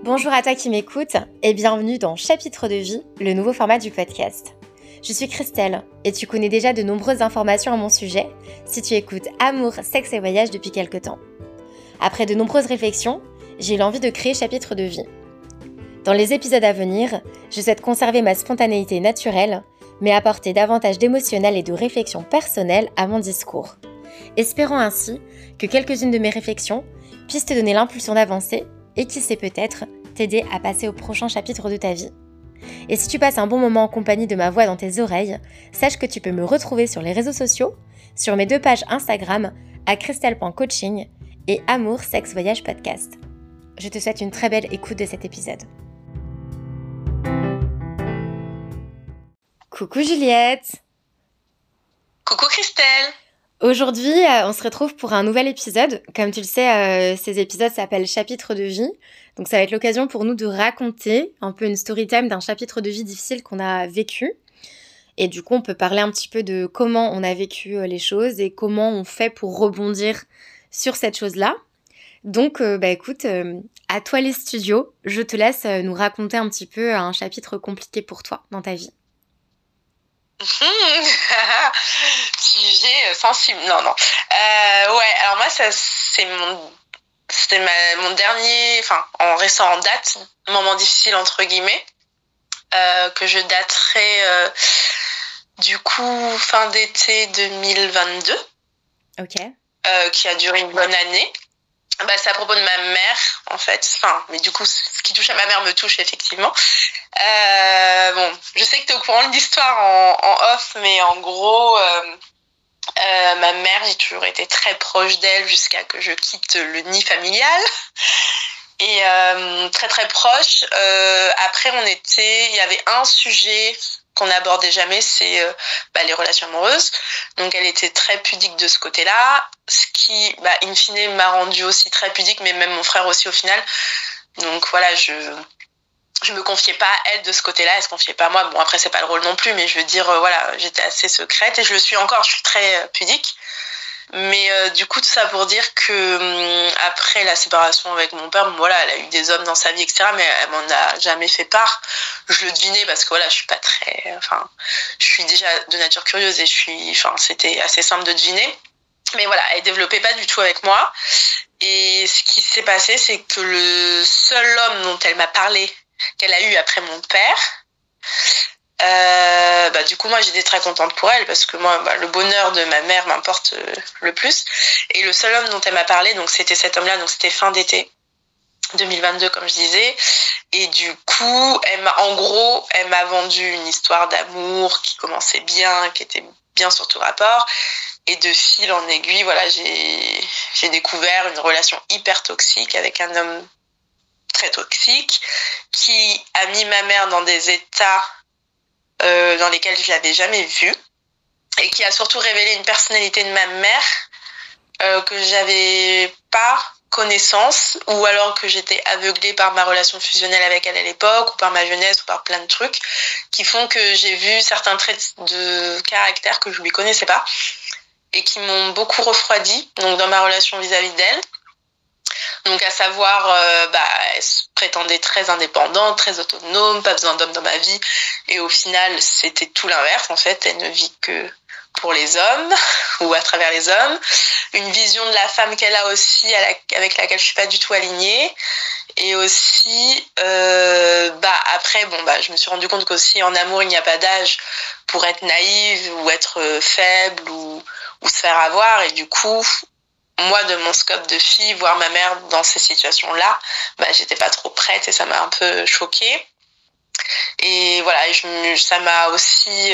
Bonjour à toi qui m'écoute et bienvenue dans Chapitre de vie, le nouveau format du podcast. Je suis Christelle et tu connais déjà de nombreuses informations à mon sujet si tu écoutes Amour, sexe et voyage depuis quelque temps. Après de nombreuses réflexions, j'ai eu l'envie de créer Chapitre de vie. Dans les épisodes à venir, je souhaite conserver ma spontanéité naturelle, mais apporter davantage d'émotionnel et de réflexion personnelle à mon discours. Espérant ainsi que quelques-unes de mes réflexions puissent te donner l'impulsion d'avancer et qui sait peut-être t'aider à passer au prochain chapitre de ta vie. Et si tu passes un bon moment en compagnie de ma voix dans tes oreilles, sache que tu peux me retrouver sur les réseaux sociaux, sur mes 2 pages Instagram, à christelle.coaching et Amour, Sexe, Voyage Podcast. Je te souhaite une très belle écoute de cet épisode. Coucou Juliette. Coucou Christelle. Aujourd'hui, on se retrouve pour un nouvel épisode. Comme tu le sais, ces épisodes s'appellent Chapitre de vie. Donc ça va être l'occasion pour nous de raconter un peu une story time d'un chapitre de vie difficile qu'on a vécu. Et du coup, on peut parler un petit peu de comment on a vécu les choses et comment on fait pour rebondir sur cette chose-là. Donc, écoute, à toi les studios, je te laisse nous raconter un petit peu un chapitre compliqué pour toi dans ta vie. Sujet sensible. Non. Alors moi, c'était mon dernier, en restant en date, moment difficile entre guillemets, que je daterai du coup fin d'été 2022. Ok. Qui a duré une bonne année. C'est à propos de ma mère, en fait. Mais du coup, ce qui touche à ma mère me touche, effectivement. Je sais que tu es au courant de l'histoire en off, mais en gros, ma mère, j'ai toujours été très proche d'elle jusqu'à que je quitte le nid familial. Et très, très proche. Après, il y avait un sujet qu'on n'abordait jamais, c'est les relations amoureuses. Donc elle était très pudique de ce côté-là, ce qui, in fine, m'a rendue aussi très pudique, mais même mon frère aussi au final. Donc voilà, je me confiais pas à elle de ce côté-là, elle se confiait pas à moi. Bon, après c'est pas le rôle non plus, mais je veux dire, j'étais assez secrète et je le suis encore, je suis très pudique. Mais du coup, tout ça pour dire que après la séparation avec mon père, elle a eu des hommes dans sa vie, etc. Mais elle m'en a jamais fait part. Je le devinais parce que je suis pas très... je suis déjà de nature curieuse et c'était assez simple de deviner. Mais voilà, elle développait pas du tout avec moi. Et ce qui s'est passé, c'est que le seul homme dont elle m'a parlé, qu'elle a eu après mon père... du coup moi j'étais très contente pour elle parce que moi le bonheur de ma mère m'importe le plus, et le seul homme dont elle m'a parlé, donc c'était cet homme là, donc c'était fin d'été 2022 comme je disais, et du coup elle m'a vendu une histoire d'amour qui commençait bien, qui était bien sur tout rapport, et de fil en aiguille j'ai découvert une relation hyper toxique avec un homme très toxique qui a mis ma mère dans des états dans lesquels je l'avais jamais vue, et qui a surtout révélé une personnalité de ma mère que j'avais pas connaissance, ou alors que j'étais aveuglée par ma relation fusionnelle avec elle à l'époque, ou par ma jeunesse, ou par plein de trucs qui font que j'ai vu certains traits de caractère que je lui connaissais pas et qui m'ont beaucoup refroidi donc dans ma relation vis-à-vis d'elle. Donc à savoir, elle se prétendait très indépendante, très autonome, pas besoin d'hommes dans ma vie. Et au final, c'était tout l'inverse. En fait, elle ne vit que pour les hommes ou à travers les hommes. Une vision de la femme qu'elle a aussi, avec laquelle je suis pas du tout alignée. Et aussi, après, je me suis rendu compte qu'aussi en amour, il n'y a pas d'âge pour être naïve ou être faible ou se faire avoir. Et du coup... moi, de mon scope de fille, voir ma mère dans ces situations-là, j'étais pas trop prête et ça m'a un peu choquée. Et voilà, ça m'a aussi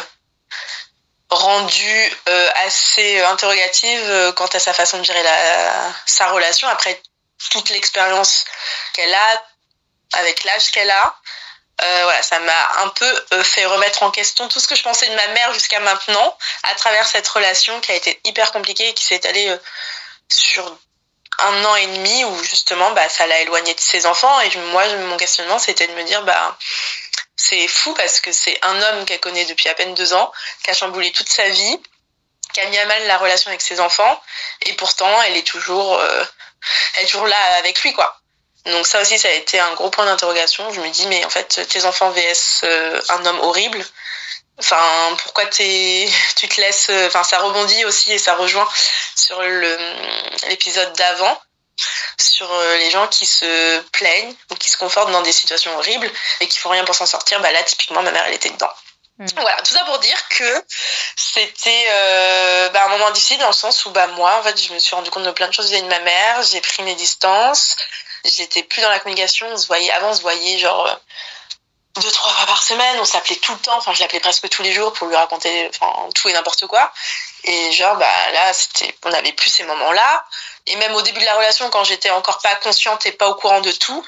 rendue assez interrogative quant à sa façon de gérer sa relation, après toute l'expérience qu'elle a, avec l'âge qu'elle a. Ça m'a un peu fait remettre en question tout ce que je pensais de ma mère jusqu'à maintenant, à travers cette relation qui a été hyper compliquée et qui s'est étalée sur 1 an et demi, où justement ça l'a éloignée de ses enfants. Et moi, mon questionnement, c'était de me dire c'est fou parce que c'est un homme qu'elle connaît depuis à peine 2 ans, qui a chamboulé toute sa vie, qui a mis à mal la relation avec ses enfants, et pourtant elle est toujours là avec lui, quoi. Donc ça aussi, ça a été un gros point d'interrogation. Je me dis, mais en fait, tes enfants vs un homme horrible. Enfin, pourquoi tu te laisses... Enfin, ça rebondit aussi et ça rejoint sur l'épisode d'avant, sur les gens qui se plaignent ou qui se confortent dans des situations horribles et qui font rien pour s'en sortir. Bah là, typiquement, ma mère, elle était dedans. Voilà, tout ça pour dire que c'était un moment difficile dans le sens où moi, en fait, je me suis rendu compte de plein de choses vis-à-vis de ma mère. J'ai pris mes distances. J'étais plus dans la communication. Avant, on se voyait genre 2-3 fois par semaine, on s'appelait tout le temps, enfin je l'appelais presque tous les jours pour lui raconter tout et n'importe quoi. Et genre là on n'avait plus ces moments-là. Et même au début de la relation, quand j'étais encore pas consciente et pas au courant de tout,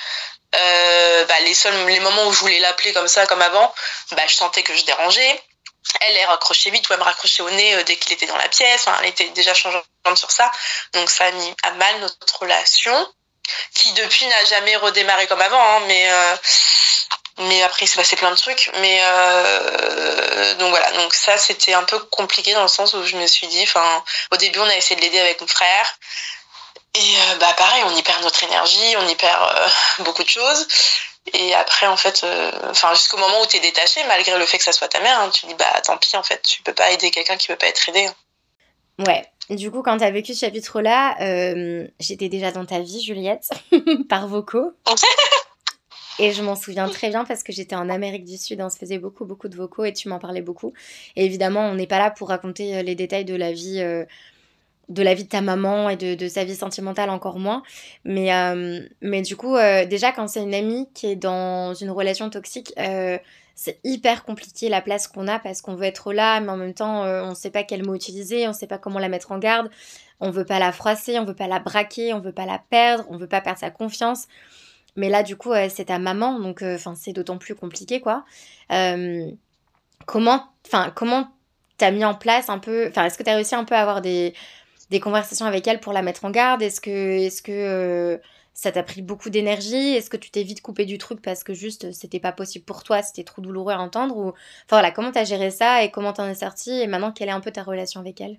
les moments où je voulais l'appeler comme ça, comme avant, je sentais que je dérangeais. Elle raccrochait vite, ou elle me raccrochait au nez dès qu'il était dans la pièce. Enfin, elle était déjà changeante sur ça. Donc ça a mis à mal notre relation, qui depuis n'a jamais redémarré comme avant, hein, mais après il s'est passé plein de trucs. Donc voilà, donc ça c'était un peu compliqué dans le sens où je me suis dit, au début on a essayé de l'aider avec mon frère, et pareil, on y perd notre énergie, on y perd beaucoup de choses. Et après, en fait, jusqu'au moment où t'es détaché, malgré le fait que ça soit ta mère, hein, tu dis, tant pis, en fait, tu peux pas aider quelqu'un qui peut pas être aidé. Ouais, du coup, quand t'as vécu ce chapitre-là, j'étais déjà dans ta vie, Juliette, par vocaux. Et je m'en souviens très bien parce que j'étais en Amérique du Sud, on se faisait beaucoup de vocaux et tu m'en parlais beaucoup. Et évidemment, on n'est pas là pour raconter les détails de la vie de ta maman et de sa vie sentimentale encore moins. Mais du coup, déjà quand c'est une amie qui est dans une relation toxique, c'est hyper compliqué la place qu'on a parce qu'on veut être là, mais en même temps, on ne sait pas quel mot utiliser, on ne sait pas comment la mettre en garde, on veut pas la froisser, on veut pas la braquer, on veut pas la perdre, on veut pas perdre sa confiance. Mais là, du coup, c'est ta maman, donc c'est d'autant plus compliqué, quoi. Comment t'as mis en place un peu... Enfin, est-ce que t'as réussi un peu à avoir des conversations avec elle pour la mettre en garde? Est-ce que ça t'a pris beaucoup d'énergie? Est-ce que tu t'es vite coupé du truc parce que juste c'était pas possible pour toi, c'était trop douloureux à entendre? Ou... Enfin voilà, comment t'as géré ça et comment t'en es sortie? Et maintenant, quelle est un peu ta relation avec elle?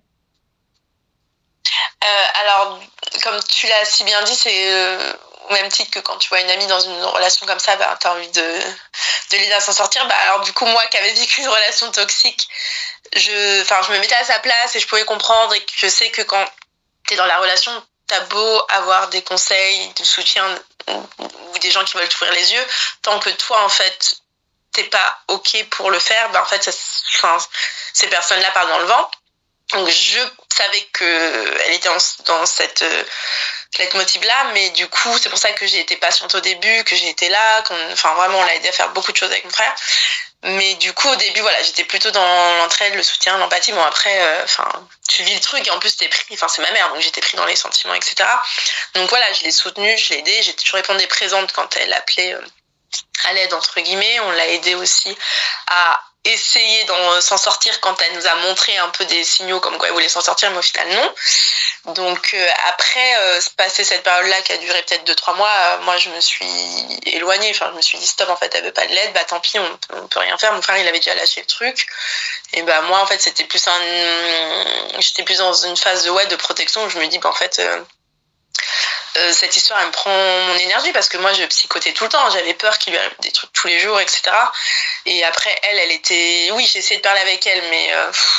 Alors, comme tu l'as si bien dit, c'est au même titre que quand tu vois une amie dans une relation comme ça, t'as envie de l'aider à s'en sortir. Alors du coup, moi qui avais vécu une relation toxique, je me mettais à sa place et je pouvais comprendre, et je sais que quand t'es dans la relation, t'as beau avoir des conseils, du soutien ou des gens qui veulent t'ouvrir les yeux, tant que toi, en fait, t'es pas OK pour le faire, en fait, ces personnes-là parlent dans le vent. Donc je savais que elle était dans cette leitmotiv-là, mais du coup, c'est pour ça que j'ai été patiente au début, que j'ai été là, vraiment, on l'a aidé à faire beaucoup de choses avec mon frère. Mais du coup, au début, voilà, j'étais plutôt dans l'entraide, le soutien, l'empathie. Bon, après, tu vis le truc et en plus, t'es pris, c'est ma mère, donc j'étais pris dans les sentiments, etc. Donc voilà, je l'ai soutenue, je l'ai aidée, j'ai toujours répondu présente quand elle appelait à l'aide, entre guillemets. On l'a aidée aussi à essayer d'en s'en sortir quand elle nous a montré un peu des signaux comme quoi elle voulait s'en sortir, mais au final, non. Donc après, passer cette période-là qui a duré peut-être 2-3 mois, moi je me suis éloignée, je me suis dit stop, en fait elle veut pas de l'aide, tant pis, on peut rien faire. Mon frère il avait déjà lâché le truc, et moi en fait c'était plus j'étais plus dans une phase de protection où je me dis en fait cette histoire elle me prend mon énergie parce que moi je psychotais tout le temps, j'avais peur qu'il lui arrive des trucs tous les jours, etc. Et après elle était, oui, j'ai essayé de parler avec elle, mais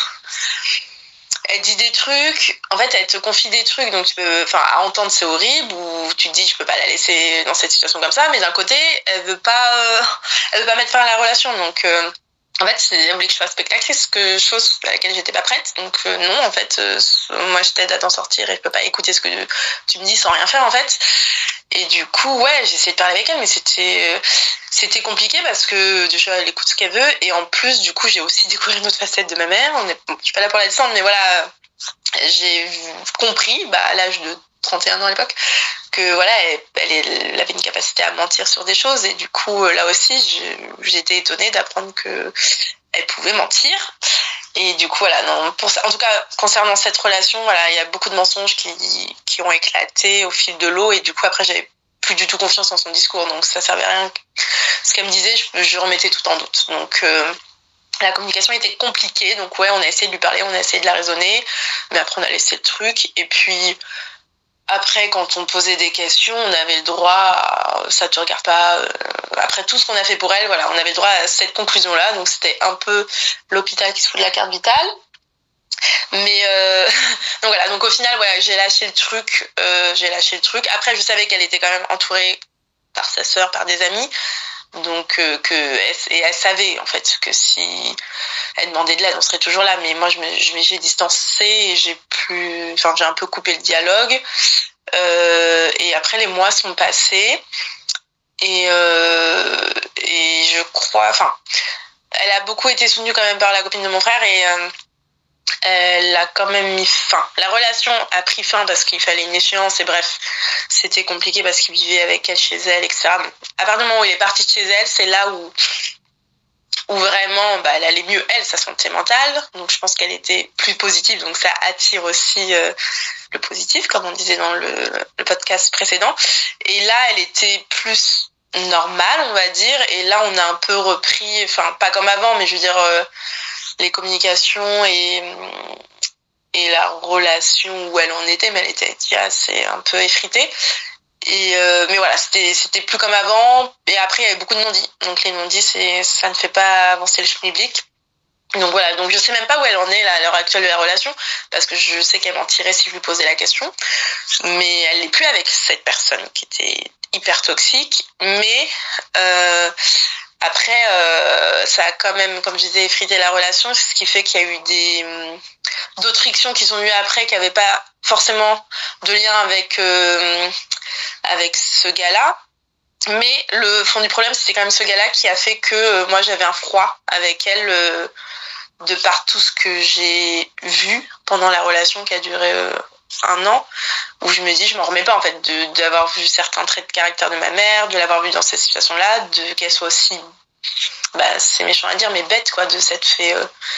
elle dit des trucs, en fait elle te confie des trucs, donc à entendre c'est horrible, ou tu te dis je peux pas la laisser dans cette situation comme ça, mais d'un côté elle veut pas mettre fin à la relation, donc en fait elle voulait que je fasse spectatrice, chose à laquelle j'étais pas prête, donc non, en fait moi je t'aide à t'en sortir et je peux pas écouter ce que tu me dis sans rien faire, en fait. Et du coup, ouais, j'ai essayé de parler avec elle, mais c'était compliqué parce que déjà, elle écoute ce qu'elle veut. Et en plus, du coup, j'ai aussi découvert une autre facette de ma mère. Je suis pas là pour la descendre, mais voilà, j'ai compris, à l'âge de 31 ans à l'époque, que voilà, elle avait une capacité à mentir sur des choses. Et du coup, là aussi, j'étais étonnée d'apprendre que elle pouvait mentir. Et du coup, voilà, non, en tout cas, concernant cette relation, voilà, il y a beaucoup de mensonges qui ont éclaté au fil de l'eau, et du coup, après, j'avais plus du tout confiance en son discours, donc ça servait à rien. Ce qu'elle me disait, je remettais tout en doute. Donc, la communication était compliquée, donc ouais, on a essayé de lui parler, on a essayé de la raisonner, mais après, on a laissé le truc, et puis, Après, quand on posait des questions, on avait le droit à ça te regarde pas. Après tout ce qu'on a fait pour elle, voilà, on avait le droit à cette conclusion-là. Donc c'était un peu l'hôpital qui se fout de la carte vitale. Mais donc voilà, donc au final, ouais, j'ai lâché le truc. Après, je savais qu'elle était quand même entourée par sa sœur, par des amis. Donc elle savait en fait que si elle demandait de l'aide, on serait toujours là. Mais moi, j'ai distancé et j'ai un peu coupé le dialogue. Et après, les mois sont passés et je crois, elle a beaucoup été soutenue quand même par la copine de mon frère et elle a quand même mis fin. La relation a pris fin parce qu'il fallait une échéance et bref, c'était compliqué parce qu'il vivait avec elle chez elle, etc. Bon, à partir du moment où il est parti de chez elle, c'est là où vraiment elle allait mieux, elle, sa santé mentale. Donc je pense qu'elle était plus positive, donc ça attire aussi le positif, comme on disait dans le podcast précédent. Et là, elle était plus normale, on va dire. Et là, on a un peu repris, pas comme avant, mais je veux dire, les communications et la relation où elle en était, mais elle était déjà assez un peu effritée. Mais voilà, c'était plus comme avant. Et après, il y avait beaucoup de non-dits. Donc les non-dits, ça ne fait pas avancer le schmilblick. Donc voilà, donc je sais même pas où elle en est là, à l'heure actuelle de la relation, parce que je sais qu'elle mentirait si je lui posais la question. Mais elle n'est plus avec cette personne qui était hyper toxique. Mais après, ça a quand même, comme je disais, effrité la relation, ce qui fait qu'il y a eu d'autres frictions qui sont venues après, qui n'avaient pas forcément de lien avec ce gars-là. Mais le fond du problème, c'était quand même ce gars-là qui a fait que moi, j'avais un froid avec elle de par tout ce que j'ai vu pendant la relation qui a duré 1 an, où je me dis, je m'en remets pas en fait d'avoir vu certains traits de caractère de ma mère, de l'avoir vu dans cette situation-là, qu'elle soit aussi, c'est méchant à dire, mais bête quoi, de s'être fait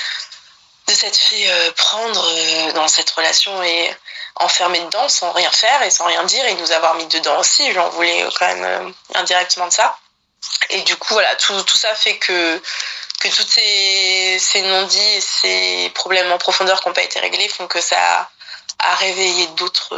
prendre dans cette relation et enfermer dedans sans rien faire et sans rien dire et nous avoir mis dedans aussi. J'en voulais quand même indirectement de ça. Et du coup, voilà, tout ça fait que tous ces non-dits et ces problèmes en profondeur qui n'ont pas été réglés font que ça a réveillé d'autres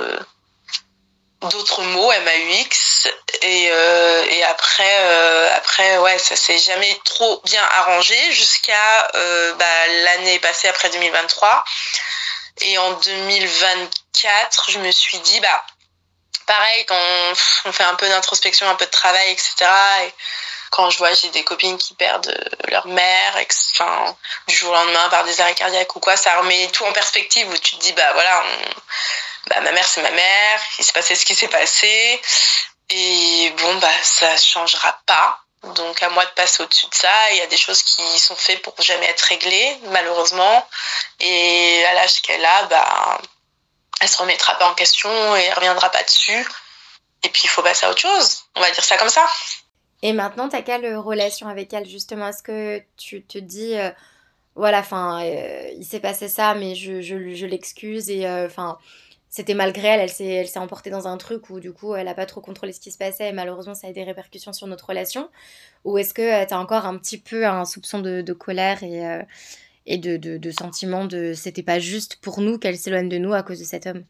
mots, MAUX. Et après, ouais, ça s'est jamais trop bien arrangé jusqu'à l'année passée après 2023. Et en 2024, je me suis dit, pareil, quand on fait un peu d'introspection, un peu de travail, etc. Et quand je vois, j'ai des copines qui perdent leur mère, du jour au lendemain par des arrêts cardiaques ou quoi, ça remet tout en perspective où tu te dis, voilà, ma mère, c'est ma mère, il s'est passé ce qui s'est passé. Et bon, ça changera pas. Donc, à moi de passer au-dessus de ça. Il y a des choses qui sont faites pour jamais être réglées, malheureusement. Et à l'âge qu'elle a, elle se remettra pas en question et elle reviendra pas dessus. Et puis, il faut passer à autre chose. On va dire ça comme ça. Et maintenant, t'as quelle relation avec elle, justement? Est-ce que tu te dis, voilà, il s'est passé ça, mais je l'excuse et, c'était malgré elle, elle s'est emportée dans un truc où du coup elle a pas trop contrôlé ce qui se passait et malheureusement ça a des répercussions sur notre relation? Ou est-ce que t'as encore un petit peu un soupçon de colère et de sentiment de c'était pas juste pour nous qu'elle s'éloigne de nous à cause de cet homme?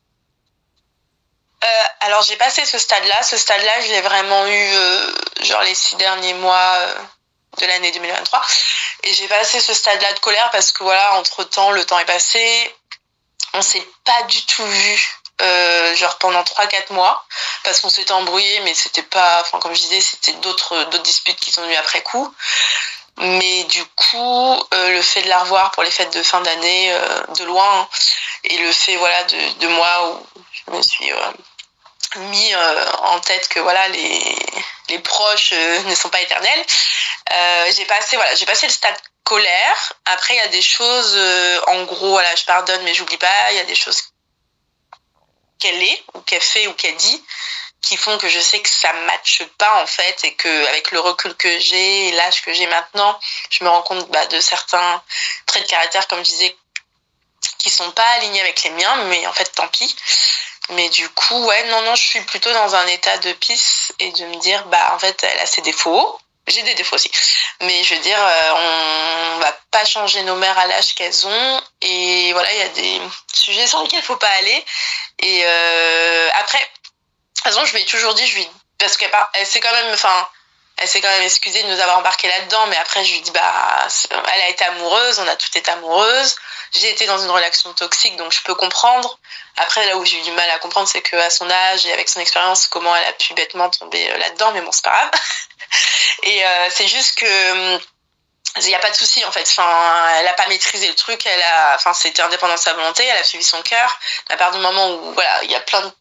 Alors j'ai passé ce stade-là. Ce stade-là, je l'ai vraiment eu les 6 derniers mois de l'année 2023. Et j'ai passé ce stade-là de colère parce que voilà, entre-temps, le temps est passé. On s'est pas du tout vu pendant 3-4 mois parce qu'on s'était embrouillé, mais c'était pas, comme je disais, c'était d'autres disputes qui sont venues après coup. Mais du coup, le fait de la revoir pour les fêtes de fin d'année de loin, et le fait de moi où je me suis mis en tête que voilà les proches ne sont pas éternels, j'ai passé le stade colère. Après, il y a des choses, en gros, voilà, je pardonne, mais j'oublie pas. Il y a des choses qu'elle est, ou qu'elle fait, ou qu'elle dit, qui font que je sais que ça matche pas, en fait, et que, avec le recul que j'ai, et l'âge que j'ai maintenant, je me rends compte, de certains traits de caractère, comme je disais, qui sont pas alignés avec les miens, mais en fait, tant pis. Mais du coup, ouais, non, je suis plutôt dans un état de peace, et de me dire, en fait, elle a ses défauts. J'ai des défauts aussi. Mais je veux dire, on va pas changer nos mères à l'âge qu'elles ont. Et voilà, il y a des sujets sur lesquels il faut pas aller. Et après, de toute façon, je lui ai toujours dit, parce qu'elle s'est quand même, elle s'est quand même excusée de nous avoir embarqués là-dedans, mais après, je lui dis, elle a été amoureuse, on a toutes été amoureuses. J'ai été dans une relation toxique, donc je peux comprendre. Après, là où j'ai eu du mal à comprendre, c'est qu'à son âge et avec son expérience, comment elle a pu bêtement tomber là-dedans, mais bon, c'est pas grave. Et c'est juste que il n'y a pas de souci en fait. Elle a pas maîtrisé le truc. C'était indépendant de sa volonté. Elle a suivi son cœur. À partir du moment où voilà, il y a plein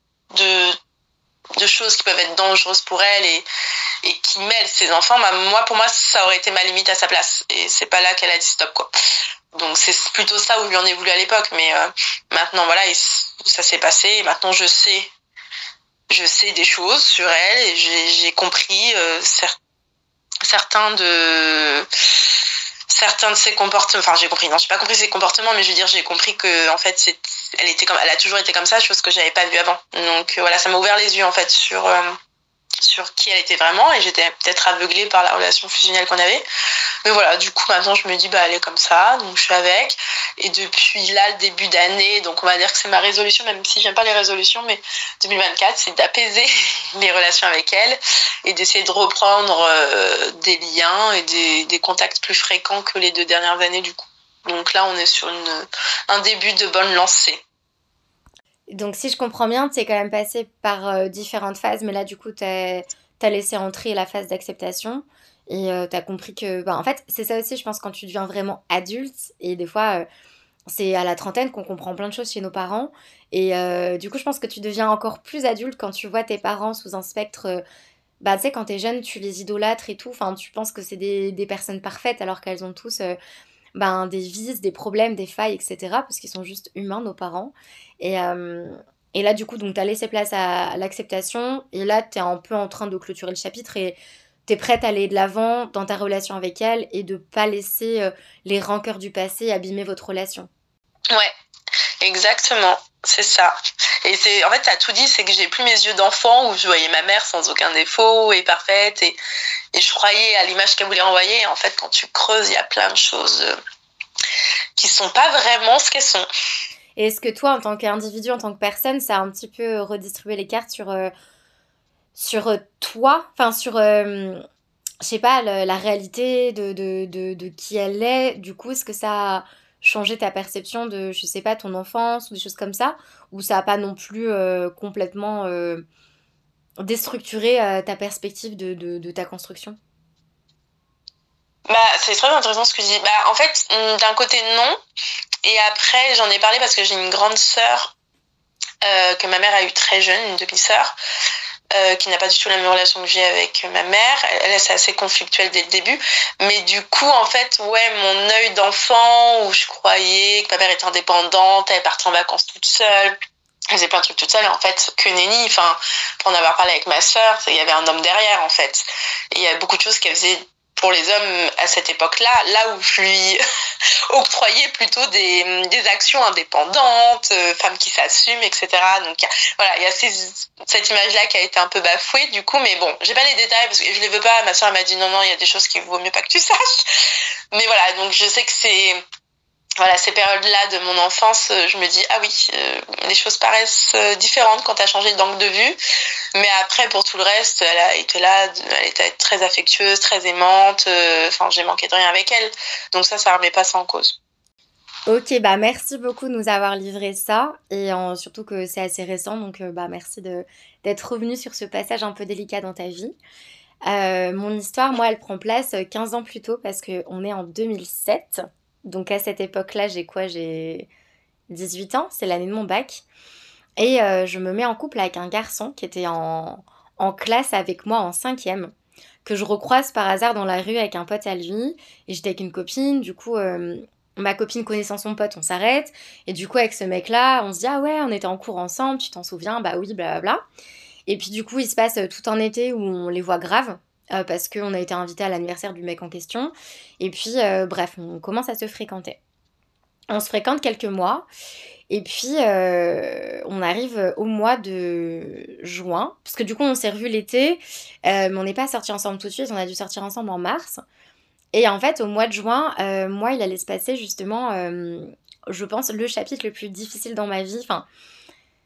de choses qui peuvent être dangereuses pour elle et qui mêlent ses enfants. Pour moi, ça aurait été ma limite à sa place. Et c'est pas là qu'elle a dit stop quoi. Donc c'est plutôt ça où je lui en ai voulu à l'époque. Mais maintenant voilà, ça s'est passé. Et maintenant je sais des choses sur elle et j'ai compris certains de ses comportements. Enfin, j'ai compris. Non, j'ai pas compris ses comportements, mais je veux dire, j'ai compris que en fait, elle a toujours été comme ça, chose que j'avais pas vue avant. Donc voilà, ça m'a ouvert les yeux en fait sur qui elle était vraiment, et j'étais peut-être aveuglée par la relation fusionnelle qu'on avait. Mais voilà, du coup maintenant je me dis elle est comme ça, donc je suis avec. Et depuis là, le début d'année, donc on va dire que c'est ma résolution, même si j'aime pas les résolutions, mais 2024, c'est d'apaiser les relations avec elle et d'essayer de reprendre des liens et des contacts plus fréquents que les 2 dernières années du coup. Donc là on est sur un début de bonne lancée. Donc si je comprends bien, tu es quand même passé par différentes phases, mais là du coup t'as laissé entrer la phase d'acceptation et t'as compris que... en fait, c'est ça aussi, je pense, quand tu deviens vraiment adulte, et des fois, c'est à la trentaine qu'on comprend plein de choses chez nos parents, et du coup je pense que tu deviens encore plus adulte quand tu vois tes parents sous un spectre... tu sais, quand t'es jeune, tu les idolâtres et tout, enfin tu penses que c'est des personnes parfaites alors qu'elles ont tous... des vices, des problèmes, des failles, etc. Parce qu'ils sont juste humains, nos parents. Et, euh, et là, du coup, donc, t'as laissé place à l'acceptation. Et là, t'es un peu en train de clôturer le chapitre et t'es prête à aller de l'avant dans ta relation avec elle et de pas laisser les rancœurs du passé abîmer votre relation. Ouais, exactement. C'est ça. Et en fait, t'as tout dit, c'est que j'ai plus mes yeux d'enfant où je voyais ma mère sans aucun défaut et parfaite et je croyais à l'image qu'elle voulait envoyer. Et en fait, quand tu creuses, il y a plein de choses qui sont pas vraiment ce qu'elles sont. Et est-ce que toi, en tant qu'individu, en tant que personne, ça a un petit peu redistribué les cartes sur toi, enfin je sais pas, la réalité de qui elle est. Du coup, est-ce que ça a changé ta perception de, je sais pas, ton enfance ou des choses comme ça? Ou ça a pas non plus complètement déstructuré ta perspective de ta construction? C'est très intéressant ce que tu dis. En fait, d'un côté, non. Et après, j'en ai parlé parce que j'ai une grande sœur que ma mère a eue très jeune, une demi-sœur, qui n'a pas du tout la même relation que j'ai avec ma mère. Elle, c'est assez conflictuel dès le début. Mais du coup, en fait, ouais, mon œil d'enfant où je croyais que ma mère était indépendante, elle partait en vacances toute seule, elle faisait plein de trucs toute seule, et en fait, que nenni, pour en avoir parlé avec ma sœur, il y avait un homme derrière, en fait. Et il y a beaucoup de choses qu'elle faisait pour les hommes à cette époque-là, là où je lui octroyais plutôt des actions indépendantes, femmes qui s'assument, etc. Donc voilà, il y a cette image-là qui a été un peu bafouée du coup, mais bon, j'ai pas les détails parce que je les veux pas. Ma soeur m'a dit non, il y a des choses qu'il vaut mieux pas que tu saches. Mais voilà, donc je sais que ces périodes-là de mon enfance, je me dis, ah oui, les choses paraissent différentes quand tu as changé d'angle de vue. Mais après, pour tout le reste, elle a été là, elle était très affectueuse, très aimante. J'ai manqué de rien avec elle. Donc ça remet pas ça en cause. Ok, merci beaucoup de nous avoir livré ça, et surtout que c'est assez récent, donc merci d'être revenu sur ce passage un peu délicat dans ta vie. Mon histoire, moi, elle prend place 15 ans plus tôt parce qu'on est en 2007. Donc à cette époque-là, j'ai quoi? J'ai 18 ans, c'est l'année de mon bac. Et je me mets en couple avec un garçon qui était en classe avec moi en cinquième, que je recroise par hasard dans la rue avec un pote à lui. Et j'étais avec une copine, du coup, ma copine connaissant son pote, on s'arrête. Et du coup, avec ce mec-là, on se dit, ah ouais, on était en cours ensemble, tu t'en souviens? Bah oui, blablabla. Et puis du coup, il se passe tout un été où on les voit grave, parce qu'on a été invité à l'anniversaire du mec en question. Et puis, bref, on commence à se fréquenter. On se fréquente quelques mois. Et puis, on arrive au mois de juin. Parce que du coup, on s'est revus l'été, mais on n'est pas sortis ensemble tout de suite. On a dû sortir ensemble en mars. Et en fait, au mois de juin, moi, il allait se passer justement, je pense, le chapitre le plus difficile dans ma vie. Enfin,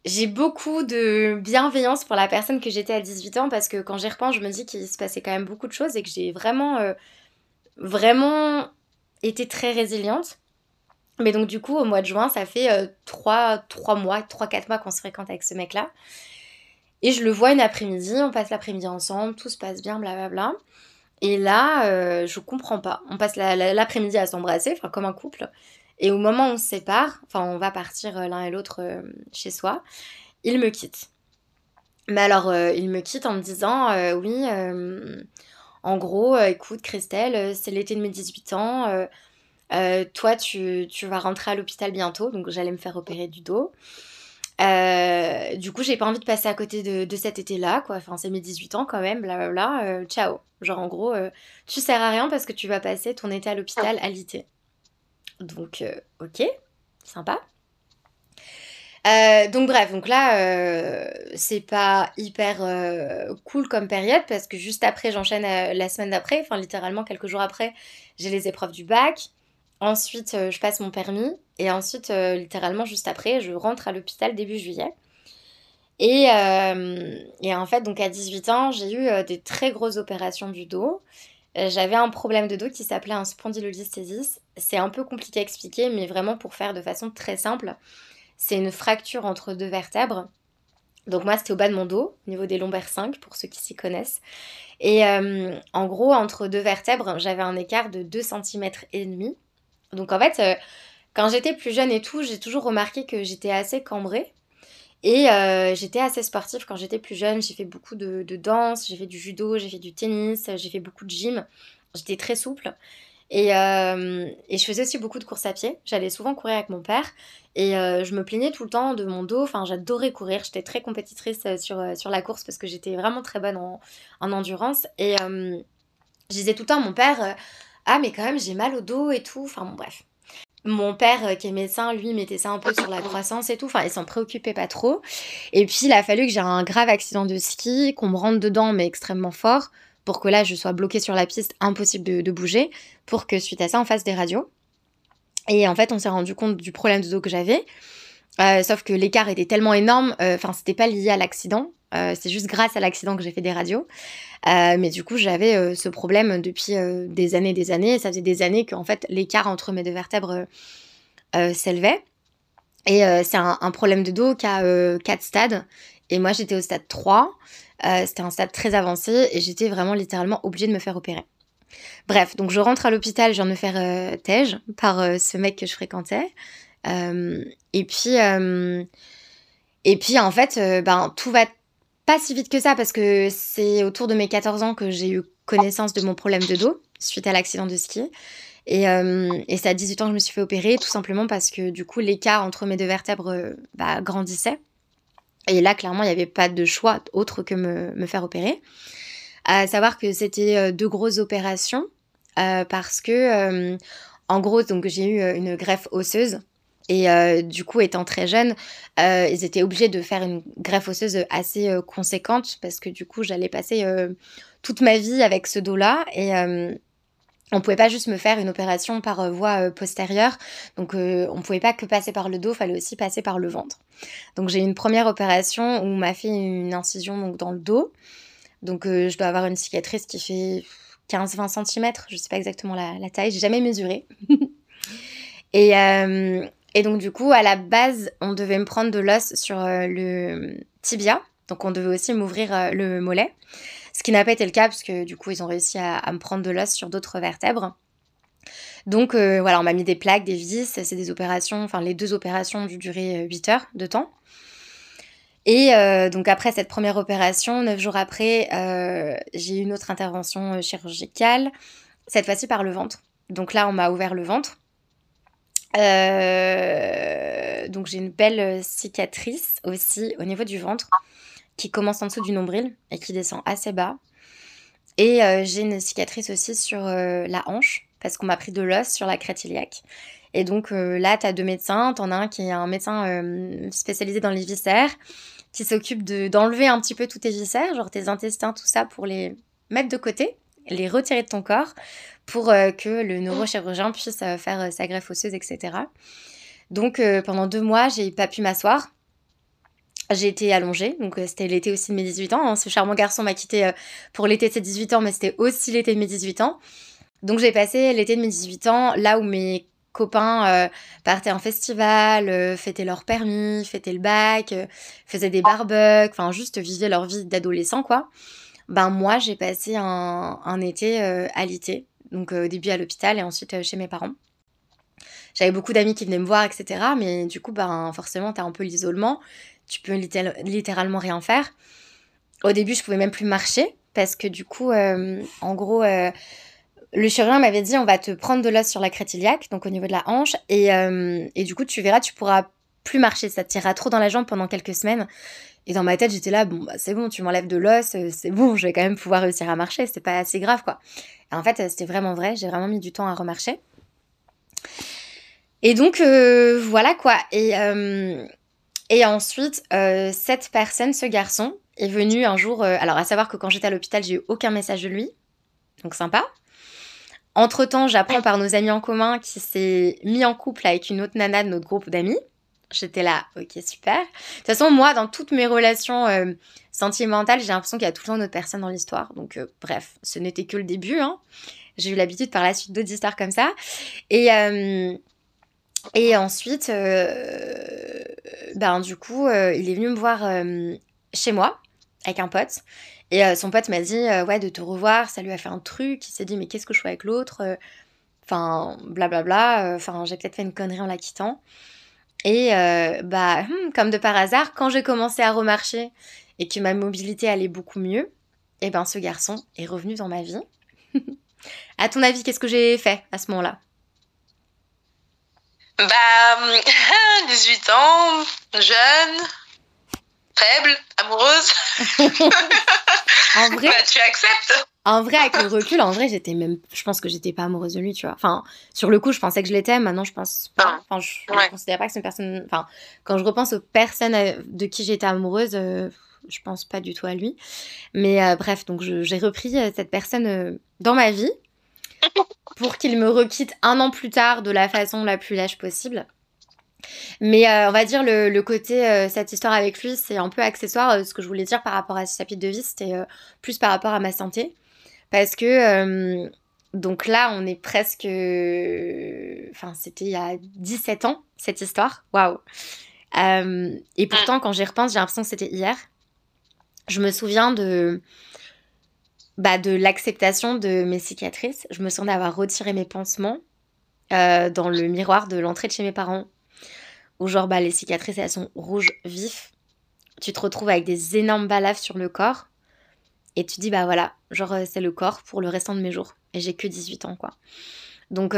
J'ai beaucoup de bienveillance pour la personne que j'étais à 18 ans parce que quand j'y repense, je me dis qu'il se passait quand même beaucoup de choses et que j'ai vraiment été très résiliente. Mais donc du coup, au mois de juin, ça fait 3 mois, 3-4 mois qu'on se fréquente avec ce mec-là. Et je le vois une après-midi, on passe l'après-midi ensemble, tout se passe bien, blablabla. Et là, je comprends pas. On passe l'après-midi à s'embrasser, enfin comme un couple. Et au moment où on se sépare, enfin on va partir l'un et l'autre chez soi, il me quitte. Mais alors, il me quitte en me disant, oui, en gros, écoute Christelle, c'est l'été de mes 18 ans, toi tu vas rentrer à l'hôpital bientôt, donc j'allais me faire opérer du dos. Du coup, j'ai pas envie de passer à côté de cet été-là, quoi. Enfin, c'est mes 18 ans quand même, blablabla. Ciao. Genre, en gros, tu sers à rien parce que tu vas passer ton été à l'hôpital à l'été. Donc, ok, sympa. Donc bref, donc là, c'est pas hyper cool comme période parce que juste après, j'enchaîne la semaine d'après, enfin littéralement quelques jours après, j'ai les épreuves du bac. Ensuite, je passe mon permis. Et ensuite, littéralement juste après, je rentre à l'hôpital début juillet. Et en fait, donc à 18 ans, j'ai eu des très grosses opérations du dos. J'avais un problème de dos qui s'appelait un spondylolisthésis. C'est un peu compliqué à expliquer, mais vraiment pour faire de façon très simple, c'est une fracture entre deux vertèbres. Donc moi, c'était au bas de mon dos, au niveau des lombaires 5, pour ceux qui s'y connaissent. Et en gros, entre deux vertèbres, j'avais un écart de 2,5 cm. Donc en fait, quand j'étais plus jeune et tout, j'ai toujours remarqué que j'étais assez cambrée. Et j'étais assez sportive quand j'étais plus jeune. J'ai fait beaucoup de danse, j'ai fait du judo, j'ai fait du tennis, j'ai fait beaucoup de gym. J'étais très souple. Et je faisais aussi beaucoup de courses à pied. J'allais souvent courir avec mon père. Et je me plaignais tout le temps de mon dos. Enfin, j'adorais courir. J'étais très compétitrice sur la course parce que j'étais vraiment très bonne en endurance. Et je disais tout le temps à mon père, ah mais quand même j'ai mal au dos et tout. Enfin bon bref. Mon père, qui est médecin, lui, mettait ça un peu sur la croissance et tout. Enfin, il s'en préoccupait pas trop. Et puis, il a fallu que j'ai un grave accident de ski, qu'on me rentre dedans, mais extrêmement fort, pour que là, je sois bloquée sur la piste, impossible de bouger, pour que suite à ça, on fasse des radios. Et en fait, on s'est rendu compte du problème de dos que j'avais. Sauf que l'écart était tellement énorme, enfin, c'était pas lié à l'accident. C'est juste grâce à l'accident que j'ai fait des radios. Mais du coup, j'avais ce problème depuis des années et des années. Ça faisait des années qu'en fait, l'écart entre mes deux vertèbres s'élevait. Et c'est un problème de dos qui a 4 stades. Et moi, j'étais au stade 3. C'était un stade très avancé et j'étais vraiment littéralement obligée de me faire opérer. Bref, donc je rentre à l'hôpital, je viens de me faire tège par ce mec que je fréquentais. Euh, et puis, euh, et puis en fait, ben, tout va pas si vite que ça parce que c'est autour de mes 14 ans que j'ai eu connaissance de mon problème de dos suite à l'accident de ski. Et c'est à 18 ans que je me suis fait opérer, tout simplement parce que du coup, l'écart entre mes deux vertèbres bah, grandissait. Et là, clairement, il n'y avait pas de choix autre que me faire opérer. À savoir que c'était deux grosses opérations parce que, en gros, donc j'ai eu une greffe osseuse. Et du coup, étant très jeune, ils étaient obligés de faire une greffe osseuse assez conséquente parce que du coup, j'allais passer toute ma vie avec ce dos-là. Et on pouvait pas juste me faire une opération par voie postérieure. Donc, on pouvait pas que passer par le dos, fallait aussi passer par le ventre. Donc, j'ai eu une première opération où on m'a fait une incision donc, dans le dos. Donc, je dois avoir une cicatrice qui fait 15-20 cm. Je sais pas exactement la taille, j'ai jamais mesuré. Et, et donc, du coup, à la base, on devait me prendre de l'os sur le tibia. Donc, on devait aussi m'ouvrir le mollet. Ce qui n'a pas été le cas, parce que du coup, ils ont réussi à me prendre de l'os sur d'autres vertèbres. Donc, voilà, on m'a mis des plaques, des vis. C'est des opérations, enfin, les deux opérations ont dû durer 8 heures de temps. Et donc, après cette première opération, 9 jours après, j'ai eu une autre intervention chirurgicale, cette fois-ci par le ventre. Donc là, on m'a ouvert le ventre. Donc j'ai une belle cicatrice aussi au niveau du ventre qui commence en dessous du nombril et qui descend assez bas. Et j'ai une cicatrice aussi sur la hanche parce qu'on m'a pris de l'os sur la crête iliaque. Et donc là, tu as deux médecins. T'en as un qui est un médecin spécialisé dans les viscères qui s'occupe d'enlever un petit peu tous tes viscères, genre tes intestins, tout ça, pour les mettre de côté, les retirer de ton corps pour que le neurochirurgien puisse faire sa greffe osseuse, etc. Donc pendant 2 mois, j'ai pas pu m'asseoir. j'ai été allongée, donc c'était l'été aussi de mes 18 ans. Hein. Ce charmant garçon m'a quittée pour l'été de ses 18 ans, mais c'était aussi l'été de mes 18 ans. Donc j'ai passé l'été de mes 18 ans là où mes copains partaient en festival, fêtaient leur permis, fêtaient le bac, faisaient des barbecues, enfin juste vivaient leur vie d'adolescent quoi. Ben moi j'ai passé un été alité, donc au début à l'hôpital et ensuite chez mes parents. J'avais beaucoup d'amis qui venaient me voir, etc. Mais du coup, ben, forcément, t'as un peu l'isolement. Tu peux littéralement rien faire. Au début, je pouvais même plus marcher parce que du coup, en gros, le chirurgien m'avait dit on va te prendre de l'os sur la crête iliaque, donc au niveau de la hanche, et du coup, tu verras, tu pourras plus marcher. Ça te tirera trop dans la jambe pendant quelques semaines. Et dans ma tête, j'étais là, bon, bah, c'est bon, tu m'enlèves de l'os, c'est bon, je vais quand même pouvoir réussir à marcher, c'est pas assez grave, quoi. Et en fait, c'était vraiment vrai, j'ai vraiment mis du temps à remarcher. Et donc, voilà quoi. Et ensuite, cette personne, ce garçon, est venu un jour... alors, à savoir que quand j'étais à l'hôpital, j'ai eu aucun message de lui. Donc, sympa. Entre-temps, j'apprends par nos amis en commun qu'il s'est mis en couple avec une autre nana de notre groupe d'amis. J'étais là, ok, super. De toute façon, moi, dans toutes mes relations sentimentales, j'ai l'impression qu'il y a tout le temps une autre personne dans l'histoire. Donc, bref, ce n'était que le début. Hein. J'ai eu l'habitude par la suite d'autres histoires comme ça. Et ensuite, ben, du coup, il est venu me voir chez moi avec un pote. Et son pote m'a dit, ouais, de te revoir, ça lui a fait un truc. Il s'est dit, mais qu'est-ce que je fais avec l'autre? Enfin, blablabla. Enfin, j'ai peut-être fait une connerie en la quittant. Et bah, comme de par hasard, quand j'ai commencé à remarcher et que ma mobilité allait beaucoup mieux, et ben ce garçon est revenu dans ma vie. À ton avis, qu'est-ce que j'ai fait à ce moment-là? Bah, 18 ans, jeune, faible, amoureuse. En vrai, bah, tu acceptes. En vrai, avec le recul, en vrai, je pense que j'étais pas amoureuse de lui, tu vois. Enfin, sur le coup, je pensais que je l'étais, maintenant, je pense pas. Enfin, je ne considère pas que c'est une personne. Enfin, quand je repense aux personnes de qui j'étais amoureuse, je pense pas du tout à lui. Mais bref, donc j'ai repris cette personne dans ma vie pour qu'il me requitte 1 an plus tard de la façon la plus lâche possible. Mais on va dire le côté, cette histoire avec lui, c'est un peu accessoire. Ce que je voulais dire par rapport à ce chapitre de vie, c'était plus par rapport à ma santé. Parce que, donc là, on est presque... Enfin, c'était il y a 17 ans, cette histoire. Waouh. Et pourtant, quand j'y repense, j'ai l'impression que c'était hier. Je me souviens de l'acceptation de mes cicatrices. Je me souviens d'avoir retiré mes pansements dans le miroir de l'entrée de chez mes parents. Où genre, les cicatrices, elles sont rouges vifs. Tu te retrouves avec des énormes balaves sur le corps. Et tu dis, bah voilà, genre c'est le corps pour le restant de mes jours. Et j'ai que 18 ans, quoi. Donc,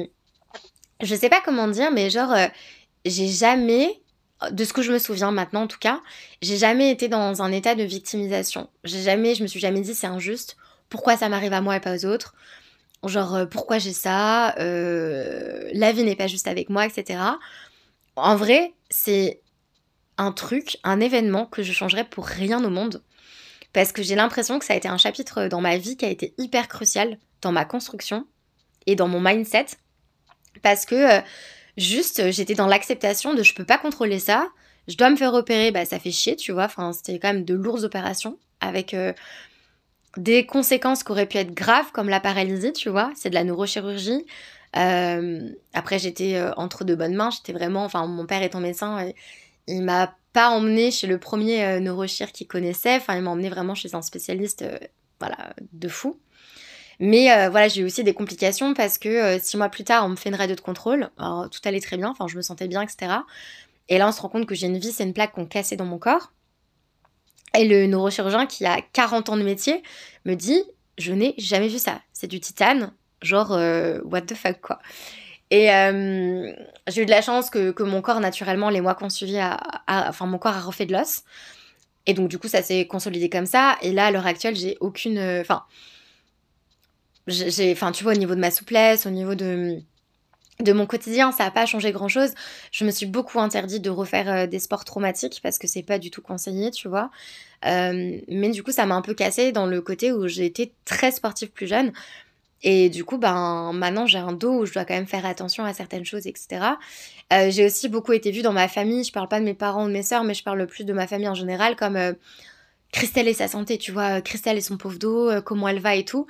je sais pas comment dire, mais genre, j'ai jamais, de ce que je me souviens maintenant en tout cas, j'ai jamais été dans un état de victimisation. Je me suis jamais dit c'est injuste, pourquoi ça m'arrive à moi et pas aux autres. Genre, pourquoi j'ai ça, la vie n'est pas juste avec moi, etc. En vrai, c'est un événement que je changerais pour rien au monde. Parce que j'ai l'impression que ça a été un chapitre dans ma vie qui a été hyper crucial dans ma construction et dans mon mindset. Parce que juste, j'étais dans l'acceptation de je peux pas contrôler ça, je dois me faire opérer, bah ça fait chier, tu vois. Enfin, c'était quand même de lourdes opérations avec des conséquences qui auraient pu être graves comme la paralysie, tu vois. C'est de la neurochirurgie. Après, j'étais entre de bonnes mains. J'étais vraiment... Enfin, mon père étant médecin, il m'a pas emmené chez le premier neurochir qu'il connaissait. Enfin, il m'a emmené vraiment chez un spécialiste, voilà, de fou. Mais voilà, j'ai eu aussi des complications parce que 6 mois plus tard, on me fait une radio de contrôle. Alors, tout allait très bien, enfin, je me sentais bien, etc. Et là, on se rend compte que j'ai une vis, c'est une plaque qu'on cassait dans mon corps. Et le neurochirurgien, qui a 40 ans de métier, me dit « Je n'ai jamais vu ça. C'est du titane. Genre, what the fuck, quoi. » Et j'ai eu de la chance que mon corps, naturellement, les mois qu'on suivi, enfin, mon corps a refait de l'os. Et donc, du coup, ça s'est consolidé comme ça. Et là, à l'heure actuelle, j'ai aucune... Enfin, tu vois, au niveau de ma souplesse, au niveau de mon quotidien, ça n'a pas changé grand-chose. Je me suis beaucoup interdit de refaire des sports traumatiques parce que c'est pas du tout conseillé, tu vois. Mais du coup, ça m'a un peu cassée dans le côté où j'ai été très sportive plus jeune. Et du coup, ben, maintenant, j'ai un dos où je dois quand même faire attention à certaines choses, etc. J'ai aussi beaucoup été vue dans ma famille. Je parle pas de mes parents ou de mes sœurs, mais je parle plus de ma famille en général, comme Christelle et sa santé, tu vois. Christelle et son pauvre dos, comment elle va et tout.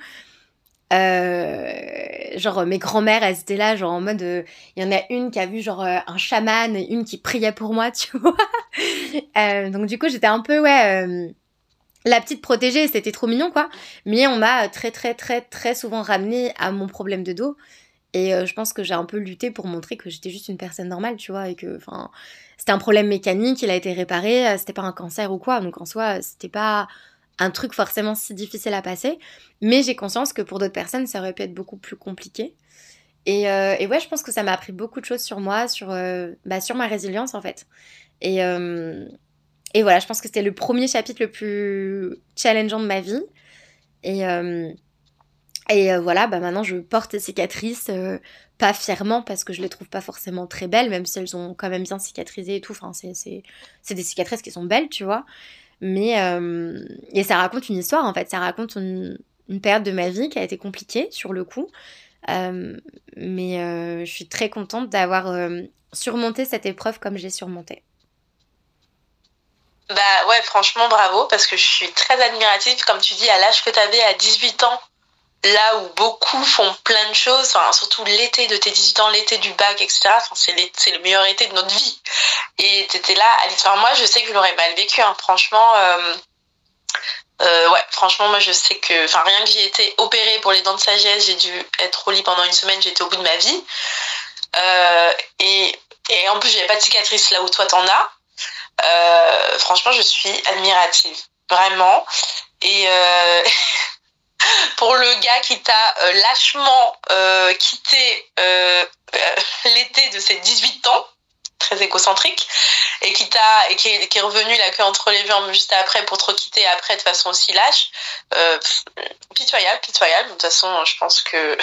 Genre mes grand-mères elles étaient là genre en mode il y en a une qui a vu genre un chaman et une qui priait pour moi tu vois. Donc du coup j'étais un peu la petite protégée, c'était trop mignon quoi, mais on m'a très très très très souvent ramené à mon problème de dos et je pense que j'ai un peu lutté pour montrer que j'étais juste une personne normale tu vois et que enfin c'était un problème mécanique, il a été réparé, c'était pas un cancer ou quoi, donc en soi c'était pas un truc forcément si difficile à passer, mais j'ai conscience que pour d'autres personnes, ça aurait pu être beaucoup plus compliqué. Et ouais, je pense que ça m'a appris beaucoup de choses sur moi, sur ma résilience en fait. Et, euh, et voilà, je pense que c'était le premier chapitre le plus challengeant de ma vie. Et voilà, bah maintenant je porte ces cicatrices, pas fièrement parce que je les trouve pas forcément très belles, même si elles ont quand même bien cicatrisé et tout. Enfin, c'est des cicatrices qui sont belles, tu vois. Mais et ça raconte une histoire en fait, ça raconte une période de ma vie qui a été compliquée sur le coup. Mais je suis très contente d'avoir surmonté cette épreuve comme j'ai surmonté. Bah ouais, franchement, bravo, parce que je suis très admirative, comme tu dis, à l'âge que tu avais à 18 ans, là où beaucoup font plein de choses, enfin, surtout l'été de tes 18 ans, l'été du bac, etc. Enfin, c'est le meilleur été de notre vie. Et t'étais là, enfin, moi, je sais que je l'aurais mal vécu, hein, franchement. Ouais, franchement, moi, je sais que, enfin, rien que j'ai été opérée pour les dents de sagesse, j'ai dû être au lit pendant une semaine, j'étais au bout de ma vie. Euh, et, et en plus, j'avais pas de cicatrice là où toi t'en as. Franchement, je suis admirative, vraiment. Et pour le gars qui t'a lâchement quitté l'été de ses 18 ans, très égocentrique, et qui est revenu la queue entre les jambes juste après pour te quitter après de façon aussi lâche, pitoyable, pitoyable. De toute façon, je pense que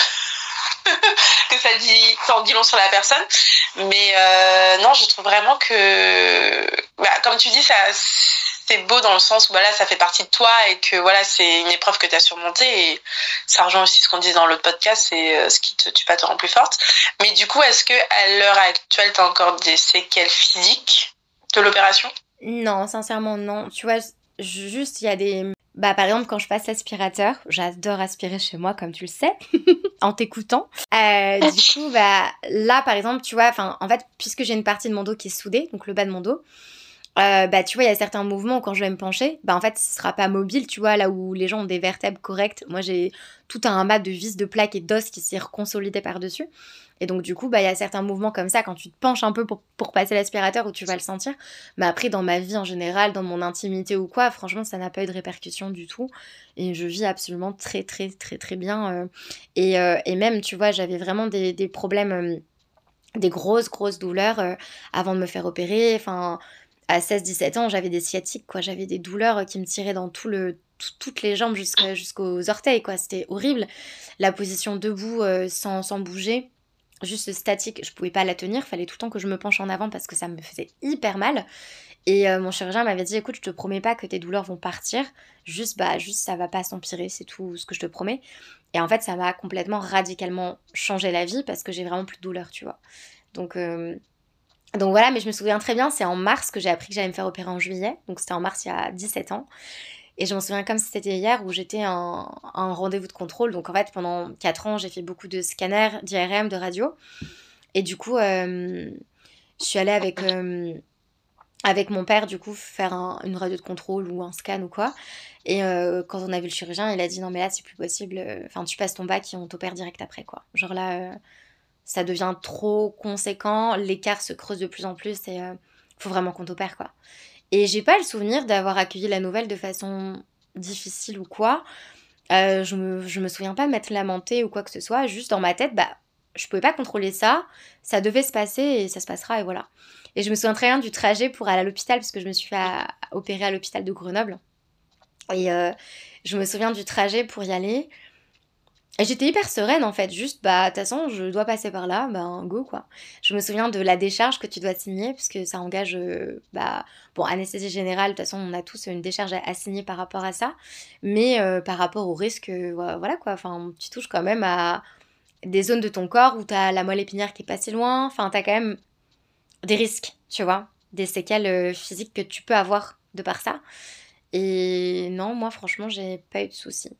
que ça en dit long sur la personne. Mais non, je trouve vraiment que, bah, comme tu dis, ça c'est beau dans le sens où voilà, ça fait partie de toi et que voilà, c'est une épreuve que tu as surmontée et ça rejoint aussi ce qu'on disait dans l'autre podcast, c'est ce qui te tue pas te rend plus forte. Mais du coup, est-ce que à l'heure actuelle, tu as encore des séquelles physiques de l'opération? Non, sincèrement non. Tu vois, juste il y a des... Bah par exemple quand je passe l'aspirateur, j'adore aspirer chez moi comme tu le sais, en t'écoutant. Du coup bah là par exemple tu vois, enfin en fait puisque j'ai une partie de mon dos qui est soudée, donc le bas de mon dos, bah tu vois il y a certains mouvements où quand je vais me pencher, bah en fait ce sera pas mobile, tu vois, là où les gens ont des vertèbres correctes. Moi j'ai tout un amas de vis, de plaques et d'os qui s'est reconsolidé par-dessus. Et donc du coup bah il y a certains mouvements comme ça quand tu te penches un peu pour passer l'aspirateur où tu vas le sentir. Mais après dans ma vie en général, dans mon intimité ou quoi, franchement ça n'a pas eu de répercussions du tout. Et je vis absolument très très très très bien. Et même tu vois j'avais vraiment des problèmes... des grosses douleurs avant de me faire opérer. Enfin, à 16-17 ans, j'avais des sciatiques, quoi. J'avais des douleurs qui me tiraient dans toutes les jambes jusqu'aux orteils, quoi. C'était horrible. La position debout sans bouger, juste statique, je pouvais pas la tenir. Fallait tout le temps que je me penche en avant parce que ça me faisait hyper mal. Et mon chirurgien m'avait dit, écoute, je te promets pas que tes douleurs vont partir. Juste ça va pas s'empirer, c'est tout ce que je te promets. Et en fait, ça m'a complètement radicalement changé la vie parce que j'ai vraiment plus de douleur, tu vois. Donc, euh, donc voilà, mais je me souviens très bien, c'est en mars que j'ai appris que j'allais me faire opérer en juillet. Donc c'était en mars il y a 17 ans. Et je m'en souviens comme si c'était hier où j'étais en rendez-vous de contrôle. Donc en fait, pendant 4 ans, j'ai fait beaucoup de scanners, d'IRM, de radio. Et du coup, je suis allée avec mon père, du coup, faire une radio de contrôle ou un scan ou quoi. Et quand on a vu le chirurgien, il a dit non, mais là, c'est plus possible. Enfin, tu passes ton bac et on t'opère direct après, quoi. Genre là, ça devient trop conséquent, l'écart se creuse de plus en plus et faut vraiment qu'on t'opère, quoi. Et j'ai pas le souvenir d'avoir accueilli la nouvelle de façon difficile ou quoi. Je me souviens pas de m'être lamentée ou quoi que ce soit. Juste dans ma tête, bah, je pouvais pas contrôler ça. Ça devait se passer et ça se passera et voilà. Et je me souviens très bien du trajet pour aller à l'hôpital parce que je me suis fait opérer à l'hôpital de Grenoble. Et je me souviens du trajet pour y aller. Et j'étais hyper sereine en fait, juste bah de toute façon je dois passer par là, ben go quoi. Je me souviens de la décharge que tu dois signer, parce que ça engage, bah, bon, anesthésie générale, de toute façon on a tous une décharge à signer par rapport à ça, mais par rapport au risque, voilà quoi, enfin tu touches quand même à des zones de ton corps où t'as la moelle épinière qui est pas si loin, enfin t'as quand même des risques, tu vois, des séquelles physiques que tu peux avoir de par ça. Et non, moi franchement j'ai pas eu de soucis.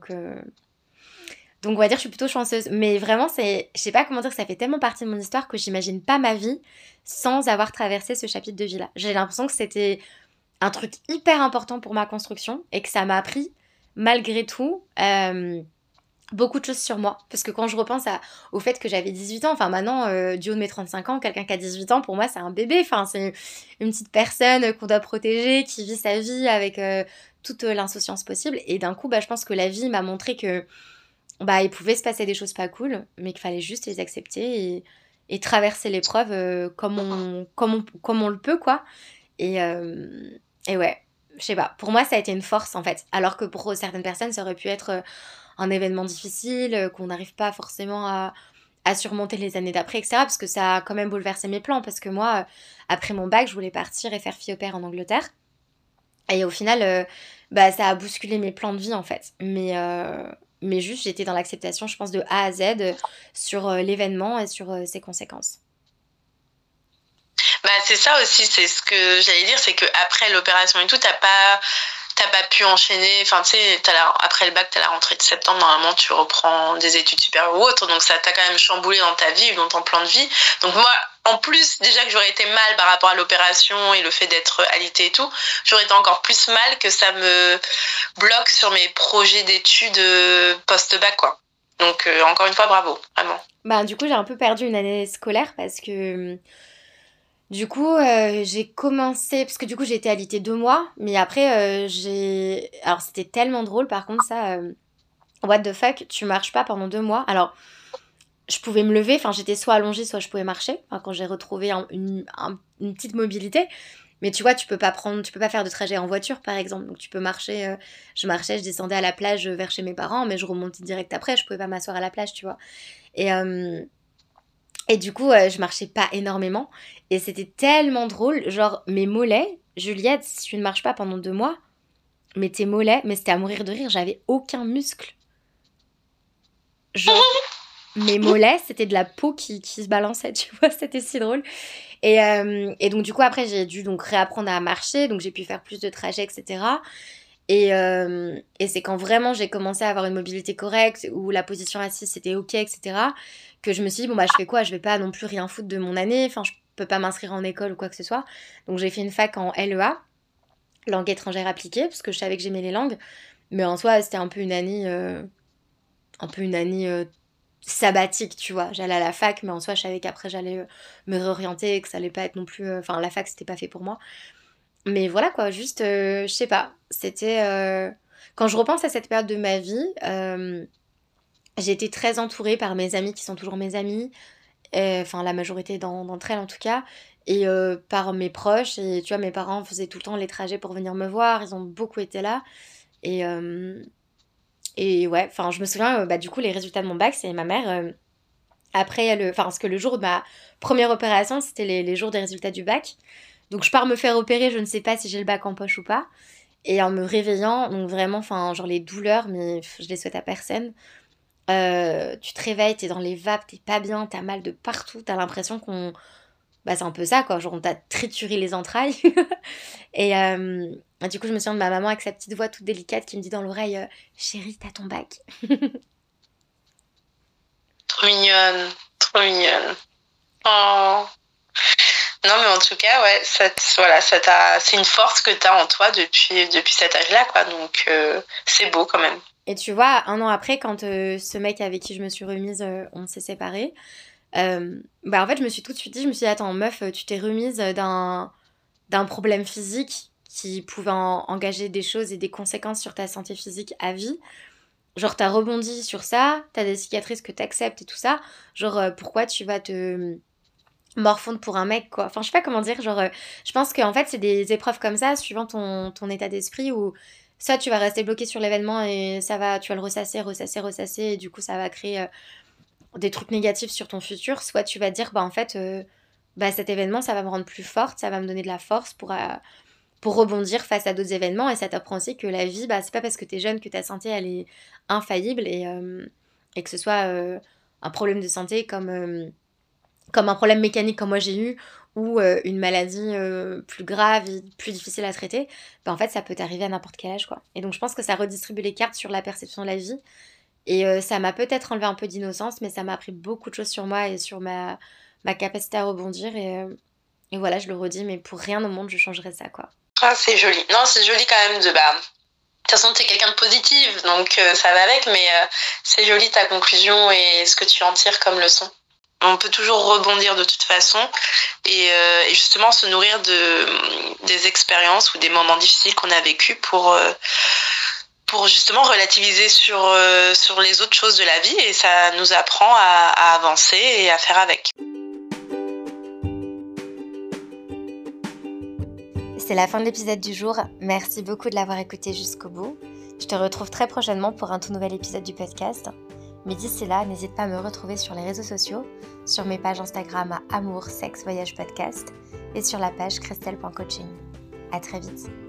Donc on va dire que je suis plutôt chanceuse. Mais vraiment, je sais pas comment dire, ça fait tellement partie de mon histoire que j'imagine pas ma vie sans avoir traversé ce chapitre de vie-là. J'ai l'impression que c'était un truc hyper important pour ma construction et que ça m'a appris, malgré tout, beaucoup de choses sur moi. Parce que quand je repense au fait que j'avais 18 ans, enfin maintenant, du haut de mes 35 ans, quelqu'un qui a 18 ans, pour moi, c'est un bébé. Enfin, c'est une petite personne qu'on doit protéger, qui vit sa vie avec toute l'insouciance possible. Et d'un coup, bah, je pense que la vie m'a montré que bah, il pouvait se passer des choses pas cool, mais qu'il fallait juste les accepter et traverser l'épreuve comme on le peut, quoi. Et, euh, et ouais, je sais pas. Pour moi, ça a été une force, en fait. Alors que pour certaines personnes, ça aurait pu être un événement difficile, qu'on n'arrive pas forcément à surmonter les années d'après, etc. Parce que ça a quand même bouleversé mes plans. Parce que moi, après mon bac, je voulais partir et faire fille au père en Angleterre. Et au final, bah, ça a bousculé mes plans de vie en fait. Mais juste, j'étais dans l'acceptation, je pense, de A à Z sur l'événement et sur ses conséquences. Bah, c'est ça aussi, c'est ce que j'allais dire, c'est que après l'opération et tout, t'as pas pu enchaîner. Enfin, tu sais, après le bac, t'as la rentrée de septembre, normalement, tu reprends des études supérieures ou autres, donc ça t'a quand même chamboulé dans ta vie, dans ton plan de vie. Donc moi, en plus, déjà que j'aurais été mal par rapport à l'opération et le fait d'être alitée et tout, j'aurais été encore plus mal que ça me bloque sur mes projets d'études post-bac, quoi. Donc, encore une fois, bravo, vraiment. Bah, du coup, j'ai un peu perdu une année scolaire parce que du coup, j'ai commencé, parce que du coup, j'ai été alitée 2 mois, mais après, Alors, c'était tellement drôle, par contre, ça, what the fuck, tu marches pas pendant 2 mois. Alors, je pouvais me lever, enfin, j'étais soit allongée, soit je pouvais marcher, enfin, quand j'ai retrouvé une petite mobilité. Mais tu vois, tu peux pas faire de trajet en voiture, par exemple. Donc, tu peux marcher, je marchais, je descendais à la plage vers chez mes parents, mais je remontais direct après, je pouvais pas m'asseoir à la plage, tu vois. Et, euh, et du coup, je marchais pas énormément. Et c'était tellement drôle. Genre, mes mollets, Juliette, si tu ne marches pas pendant 2 mois, mais tes mollets, mais c'était à mourir de rire, j'avais aucun muscle. Genre, mes mollets, c'était de la peau qui se balançait, tu vois, c'était si drôle. Et donc, du coup, après, j'ai dû donc réapprendre à marcher, donc j'ai pu faire plus de trajets, etc. Et c'est quand vraiment j'ai commencé à avoir une mobilité correcte, où la position assise c'était ok, etc., que je me suis dit, bon bah je fais quoi? Je vais pas non plus rien foutre de mon année, enfin je peux pas m'inscrire en école ou quoi que ce soit. Donc j'ai fait une fac en LEA, langue étrangère appliquée, parce que je savais que j'aimais les langues, mais en soi c'était un peu une année sabbatique, tu vois. J'allais à la fac, mais en soi je savais qu'après j'allais me réorienter, et que ça allait pas être non plus... Enfin la fac c'était pas fait pour moi. Mais voilà quoi, juste, je sais pas, c'était... Quand je repense à cette période de ma vie, j'ai été très entourée par mes amis qui sont toujours mes amis, enfin la majorité d'entre elles en tout cas, et par mes proches, et tu vois, mes parents faisaient tout le temps les trajets pour venir me voir, ils ont beaucoup été là, et, euh, et ouais, enfin je me souviens, bah du coup les résultats de mon bac, c'est ma mère, après enfin parce que le jour de ma première opération, c'était les jours des résultats du bac, donc je pars me faire opérer, je ne sais pas si j'ai le bac en poche ou pas. Et en me réveillant, donc vraiment, enfin, genre les douleurs, mais je les souhaite à personne. Tu te réveilles, t'es dans les vapes, t'es pas bien, t'as mal de partout, t'as l'impression qu'on... Bah c'est un peu ça, quoi, genre on t'a trituré les entrailles. Et du coup, je me souviens de ma maman avec sa petite voix toute délicate qui me dit dans l'oreille, Chérie, t'as ton bac. Trop mignonne, trop mignonne. Oh. Non, mais en tout cas, ouais, voilà, c'est une force que tu as en toi depuis cet âge-là, quoi. Donc, c'est beau quand même. Et tu vois, 1 an après, quand ce mec avec qui je me suis remise, on s'est séparés, bah en fait, je me suis tout de suite dit, je me suis dit, attends, meuf, tu t'es remise d'un problème physique qui pouvait engager des choses et des conséquences sur ta santé physique à vie. Genre, t'as rebondi sur ça, t'as des cicatrices que t'acceptes et tout ça. Genre, pourquoi tu vas te morfondre pour un mec, quoi. Enfin, je sais pas comment dire. Genre, je pense qu'en fait, c'est des épreuves comme ça, suivant ton état d'esprit, où soit tu vas rester bloqué sur l'événement et tu vas le ressasser, et du coup ça va créer des trucs négatifs sur ton futur, soit tu vas dire, en fait, cet événement, ça va me rendre plus forte, ça va me donner de la force pour rebondir face à d'autres événements, et ça t'apprend aussi que la vie, c'est pas parce que t'es jeune que ta santé, elle est infaillible, et que ce soit un problème de santé comme un problème mécanique comme moi j'ai eu, ou une maladie plus grave, plus difficile à traiter, en fait ça peut t'arriver à n'importe quel âge, quoi. Et donc je pense que ça redistribue les cartes sur la perception de la vie, et ça m'a peut-être enlevé un peu d'innocence, mais ça m'a appris beaucoup de choses sur moi et sur ma capacité à rebondir, et voilà, je le redis, mais pour rien au monde je changerais ça, quoi. Ah, c'est joli. Non, c'est joli quand même de... De toute façon, t'es quelqu'un de positif, donc ça va avec, mais c'est joli ta conclusion et ce que tu en tires comme leçon. On peut toujours rebondir de toute façon et justement se nourrir des expériences ou des moments difficiles qu'on a vécus pour justement relativiser sur les autres choses de la vie, et ça nous apprend à avancer et à faire avec. C'est la fin de l'épisode du jour. Merci beaucoup de l'avoir écouté jusqu'au bout. Je te retrouve très prochainement pour un tout nouvel épisode du podcast. Mais d'ici là, n'hésite pas à me retrouver sur les réseaux sociaux, sur mes pages Instagram à Amour, Sexe, Voyage Podcast et sur la page christelle.coaching. À très vite.